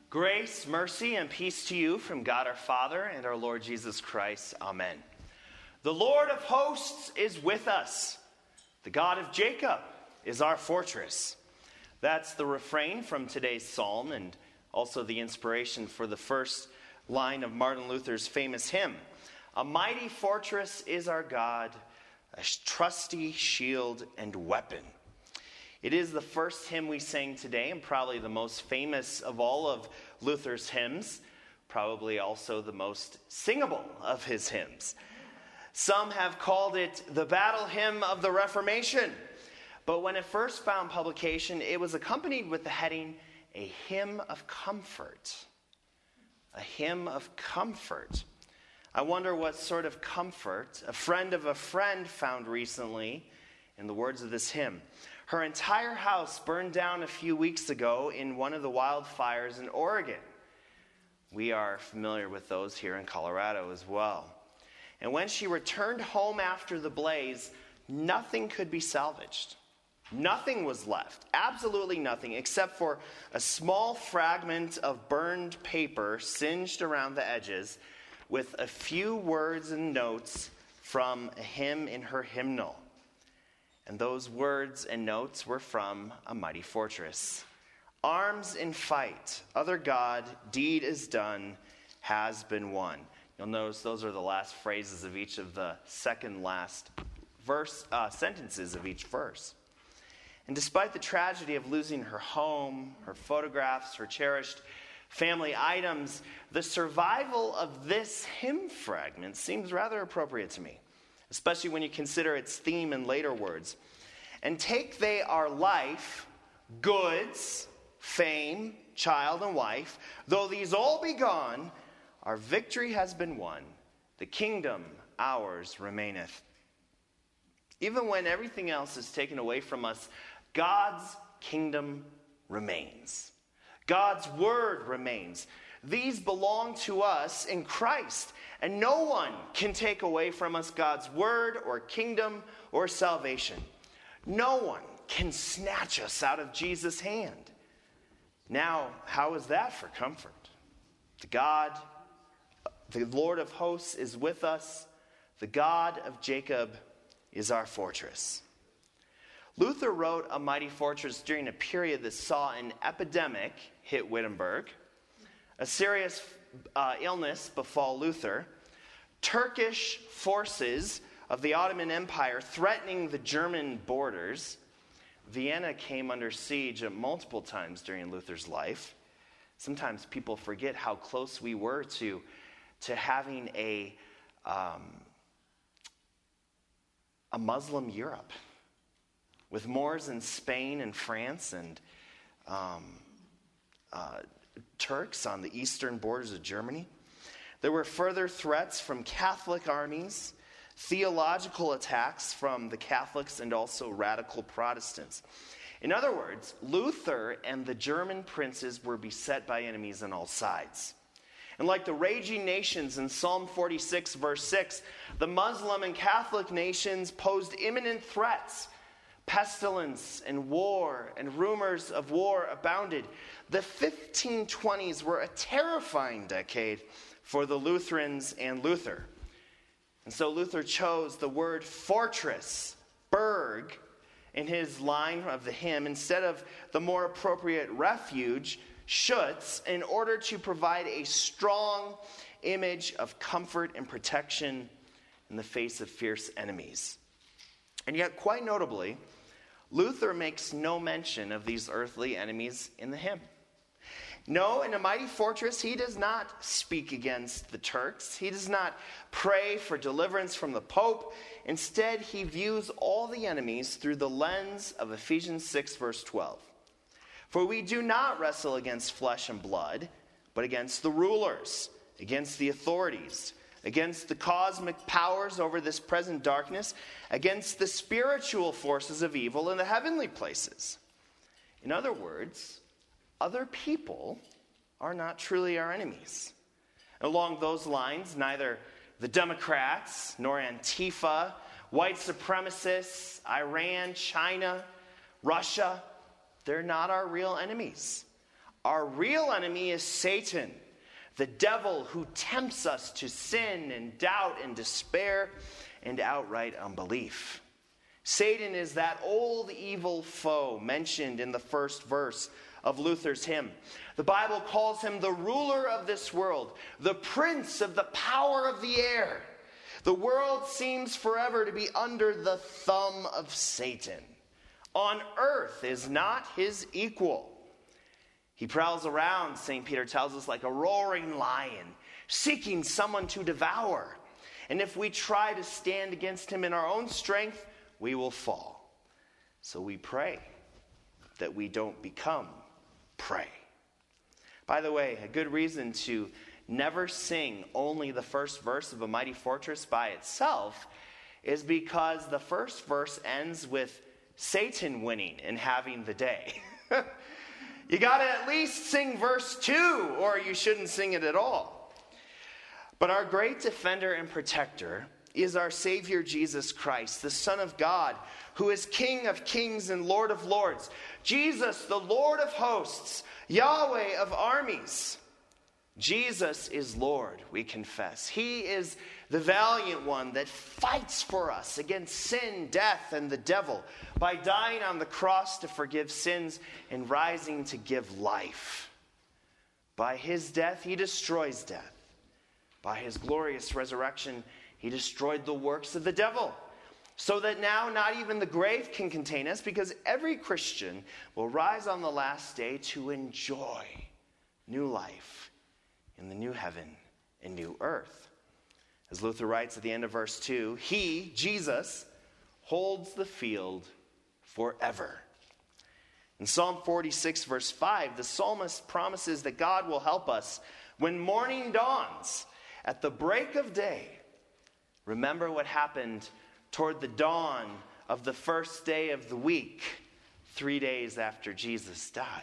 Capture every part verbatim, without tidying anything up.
Grace, mercy, and peace to you from God our Father and our Lord Jesus Christ. Amen. The Lord of hosts is with us. The God of Jacob is our fortress. That's the refrain from today's psalm and also the inspiration for the first line of Martin Luther's famous hymn. A mighty fortress is our God, a trusty shield and weapon. It is the first hymn we sang today and probably the most famous of all of Luther's hymns, probably also the most singable of his hymns. Some have called it the battle hymn of the Reformation, but when it first found publication, it was accompanied with the heading, A Hymn of Comfort. A hymn of comfort. I wonder what sort of comfort a friend of a friend found recently in the words of this hymn. Her entire house burned down a few weeks ago in one of the wildfires in Oregon. We are familiar with those here in Colorado as well. And when she returned home after the blaze, nothing could be salvaged. Nothing was left, absolutely nothing, except for a small fragment of burned paper singed around the edges with a few words and notes from a hymn in her hymnal. And those words and notes were from A Mighty Fortress. Arms in fight, other God, deed is done, has been won. You'll notice those are the last phrases of each of the second last verse uh, sentences of each verse. And despite the tragedy of losing her home, her photographs, her cherished family items, the survival of this hymn fragment seems rather appropriate to me, especially when you consider its theme in later words. And take they our life, goods, fame, child, and wife, though these all be gone, our victory has been won, the kingdom ours remaineth. Even when everything else is taken away from us, God's kingdom remains. God's word remains. These belong to us in Christ, and no one can take away from us God's word or kingdom or salvation. No one can snatch us out of Jesus' hand. Now, how is that for comfort? The God, the Lord of hosts is with us. The God of Jacob is our fortress. Luther wrote A Mighty Fortress during a period that saw an epidemic hit Wittenberg, a serious uh, illness befall Luther, Turkish forces of the Ottoman Empire threatening the German borders. Vienna came under siege multiple times during Luther's life. Sometimes people forget how close we were to, to having a, um, a Muslim Europe, with Moors in Spain and France and um, uh, Turks on the eastern borders of Germany. There were further threats from Catholic armies, theological attacks from the Catholics and also radical Protestants. In other words, Luther and the German princes were beset by enemies on all sides. And like the raging nations in Psalm forty-six, verse six, the Muslim and Catholic nations posed imminent threats. Pestilence and war and rumors of war abounded. The fifteen twenties were a terrifying decade for the Lutherans and Luther. And so Luther chose the word fortress, burg, in his line of the hymn instead of the more appropriate refuge, Schutz, in order to provide a strong image of comfort and protection in the face of fierce enemies. And yet, quite notably, Luther makes no mention of these earthly enemies in the hymn. No, in A Mighty Fortress, he does not speak against the Turks. He does not pray for deliverance from the Pope. Instead, he views all the enemies through the lens of Ephesians six, verse twelve. For we do not wrestle against flesh and blood, but against the rulers, against the authorities, against the cosmic powers over this present darkness, against the spiritual forces of evil in the heavenly places. In other words, other people are not truly our enemies. Along those lines, neither the Democrats, nor Antifa, white supremacists, Iran, China, Russia, they're not our real enemies. Our real enemy is Satan, the devil who tempts us to sin and doubt and despair and outright unbelief. Satan is that old evil foe mentioned in the first verse of Luther's hymn. The Bible calls him the ruler of this world, the prince of the power of the air. The world seems forever to be under the thumb of Satan. On earth is not his equal. He prowls around, Saint Peter tells us, like a roaring lion, seeking someone to devour. And if we try to stand against him in our own strength, we will fall. So we pray that we don't become prey. By the way, a good reason to never sing only the first verse of A Mighty Fortress by itself is because the first verse ends with Satan winning and having the day. You got to at least sing verse two, or you shouldn't sing it at all. But our great defender and protector is our Savior Jesus Christ, the Son of God, who is King of kings and Lord of lords. Jesus, the Lord of hosts, Yahweh of armies. Jesus is Lord, we confess. He is the valiant one that fights for us against sin, death, and the devil by dying on the cross to forgive sins and rising to give life. By his death, he destroys death. By his glorious resurrection, he destroyed the works of the devil, so that now not even the grave can contain us, because every Christian will rise on the last day to enjoy new life in the new heaven and new earth. As Luther writes at the end of verse two, he, Jesus, holds the field forever. In Psalm forty-six, verse five, the psalmist promises that God will help us when morning dawns at the break of day. Remember what happened toward the dawn of the first day of the week, three days after Jesus died.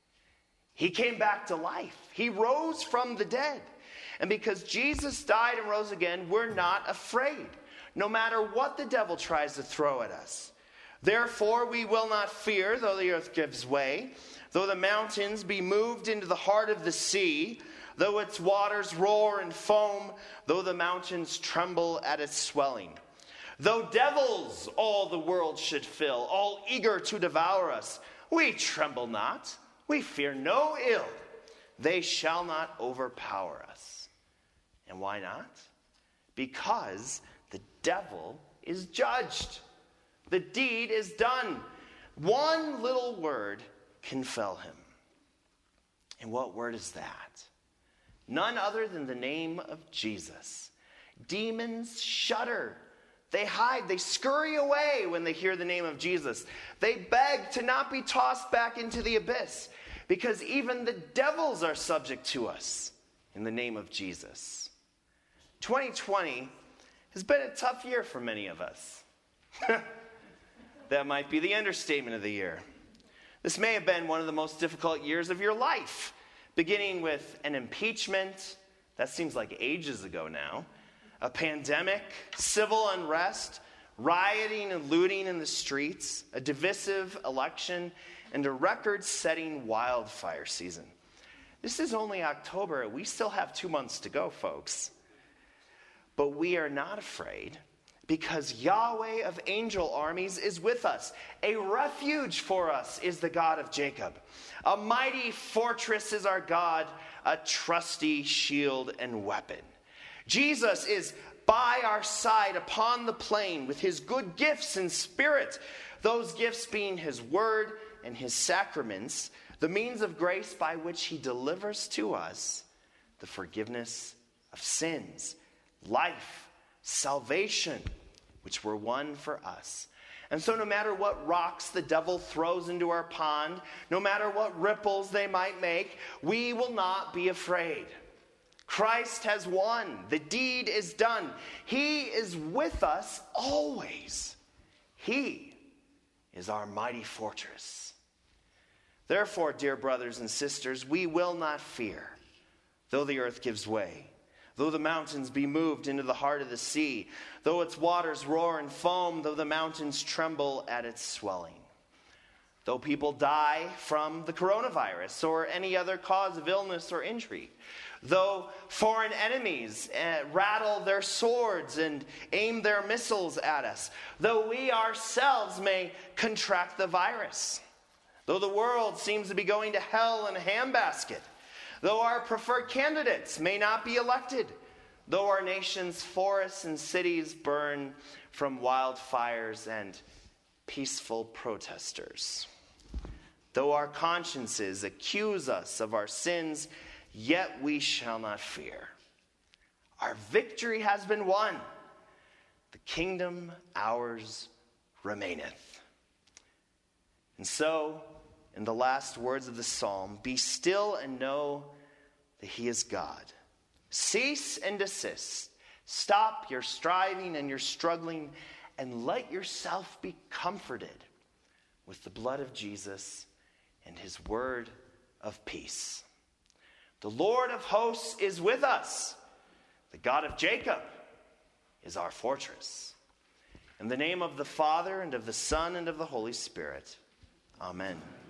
He came back to life. He rose from the dead. And because Jesus died and rose again, we're not afraid, no matter what the devil tries to throw at us. Therefore, we will not fear, though the earth gives way, though the mountains be moved into the heart of the sea, though its waters roar and foam, though the mountains tremble at its swelling. Though devils all the world should fill, all eager to devour us, we tremble not, we fear no ill. They shall not overpower us. And why not? Because the devil is judged. The deed is done. One little word can fell him. And what word is that? None other than the name of Jesus. Demons shudder. They hide. They scurry away when they hear the name of Jesus. They beg to not be tossed back into the abyss, because even the devils are subject to us in the name of Jesus. twenty twenty has been a tough year for many of us. That might be the understatement of the year. This may have been one of the most difficult years of your life, beginning with an impeachment. That seems like ages ago now. A pandemic, civil unrest, rioting and looting in the streets, a divisive election, and a record-setting wildfire season. This is only October. We still have two months to go, folks. But we are not afraid, because Yahweh of angel armies is with us. A refuge for us is the God of Jacob. A mighty fortress is our God, a trusty shield and weapon. Jesus is by our side upon the plain with his good gifts and spirit, those gifts being his word and his sacraments, the means of grace by which he delivers to us the forgiveness of sins, life, salvation, which were won for us. And so no matter what rocks the devil throws into our pond, no matter what ripples they might make, we will not be afraid. Christ has won. The deed is done. He is with us always. He is our mighty fortress. Therefore, dear brothers and sisters, we will not fear, though the earth gives way, though the mountains be moved into the heart of the sea, though its waters roar and foam, though the mountains tremble at its swelling. though people die from the coronavirus or any other cause of illness or injury, though foreign enemies uh, rattle their swords and aim their missiles at us, though we ourselves may contract the virus, though the world seems to be going to hell in a handbasket, though our preferred candidates may not be elected, though our nation's forests and cities burn from wildfires and peaceful protesters, though our consciences accuse us of our sins, yet we shall not fear. Our victory has been won. The kingdom ours remaineth. And so, in the last words of the psalm, be still and know that he is God. Cease and desist. Stop your striving and your struggling, and let yourself be comforted with the blood of Jesus and his word of peace. The Lord of hosts is with us. The God of Jacob is our fortress. In the name of the Father, and of the Son, and of the Holy Spirit. Amen.